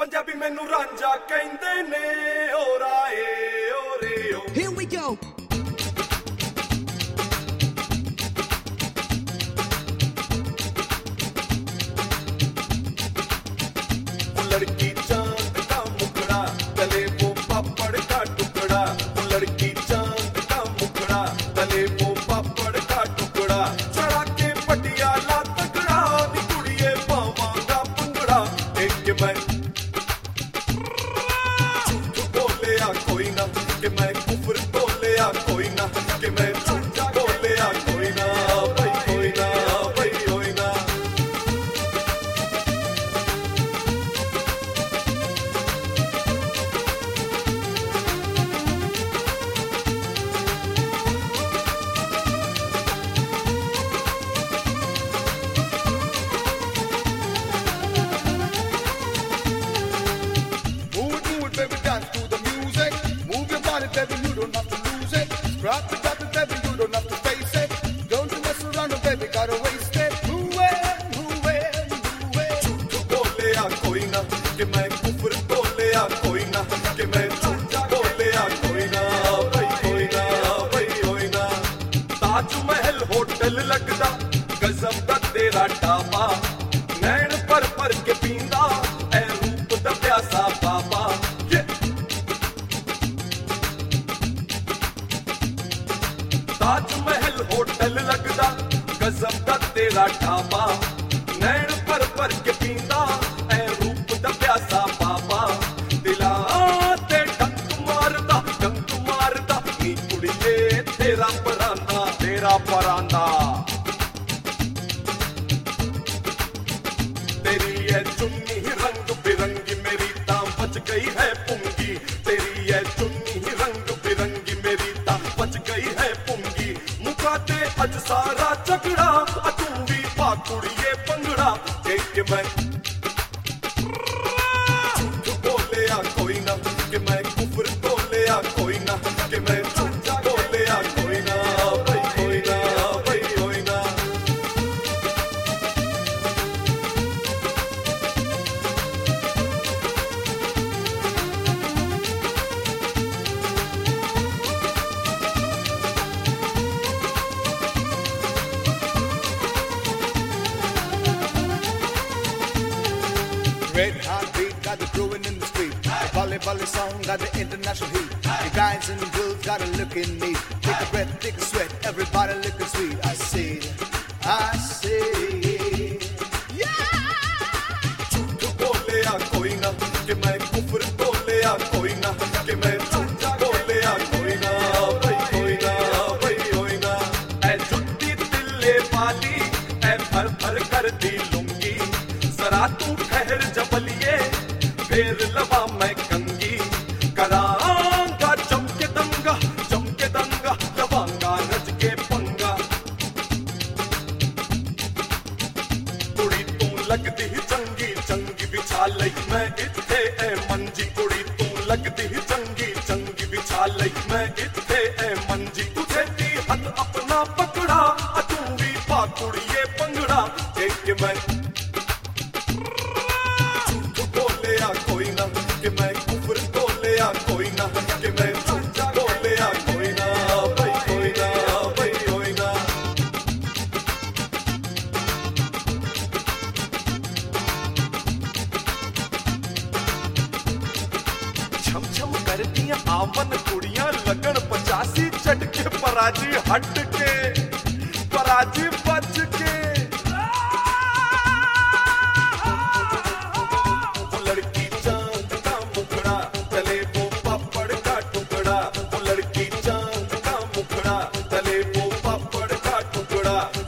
ਪੰਜਾਬੀ ਮੈਨੂੰ ਰਾਂਝਾ ਕਹਿੰਦੇ ਨੇ ਓ ਰਾਏ ਓ ਰੇ ਓ Here we go लड़की चांद का मुखड़ा तले वो पापड़ का टुकड़ा लड़की चांद का मुखड़ा तले वो पापड़ का टुकड़ा चढ़ा के पटियाला तगड़ा नी कुड़िए पावांगा पंगड़ा एक मैं झूठ बोले आ कोई ना कि मैं कुफर बोले आ कोई ना कि मैं झूठ बोले आ कोई ना भाई कोई ना भाई कोई ना Baby, dance to the music. Move your body, baby, you don't have to lose it. Drop it, baby, you don't have to face it. Don't you mess around, baby, gotta waste it. Move it, move it, move it. झूठ बोले आ कोई ना कि मैं कुफर बोले आ कोई ना कि मैं झूठ बोले आ कोई ना भाई कोई ना भाई कोई ना ताजमहल होटल लगदा गजब दा तेरा ढाबा नैन पर के पींदा ऐ रूप दा प्यासा बाबा ताजमहल होटल लगदा गजब दा तेरा ढाबा नैन पर के पींदा ऐ रूप दा प्यासा बाबा दिला ते डंक मारदा नी कुड़िए तेरा परांदा तेरी है चुन्नी रंग बिरंगी मेरी तां बच गई है पुंगी तेरी है चुन्नी रंग बिरंगी मेरी तां बच गई है पुंगी मुकाते अज सारा झगड़ा तू भी पा कुड़िए पंगड़ा एक मैं झूठ बोले आ कोई ना कि मैं कुफर बोले आ कोई ना कि मैं झूठ बोले आ कोई ना भाई कोई ना भाई कोई ना Red hot beat got it brewing in the street. The volley song got the international heat. The guys and girls got it looking neat. Take a breath, take a sweat, everybody looking sweet. I say, झूठ बोले आ कोई ना कि मैं कुफर बोले आ कोई ना कि मैं झूठ बोले आ कोई ना भाई कोई ना भाई कोई ना ऐ जुत्ती तिल्ले वाली ऐ भर कर दी लूंगी जरा तू ठहर जबलिए फिर लवा मैं कंगी करांगा चमके दंगा लवांगा रज के पंगा कुड़ी तू लगदी चंगी बिछा लई मैं इत्थे ऐ मंजी कुड़ी तू लगदी चंगी बिछा लई मैं इत्थे ऐ मंजी तुझे दी हथ अपना पकड़ा तू भी पा कुड़िए पंगड़ा एक मैं झूठ बोले आ कोई ना कि मैं कुफर बोले आ कोई ना कि मैं झूठ बोले आ कोई ना भाई कोई ना भाई कोई ना छम करदियां आवन कुड़ियां लगन 85 झटके पराजी हट के पराजी बच के लड़की चांद का मुखड़ा तले वो पापड़ का टुकड़ा लड़की चांद का मुखड़ा तले वो पापड़ का टुकड़ा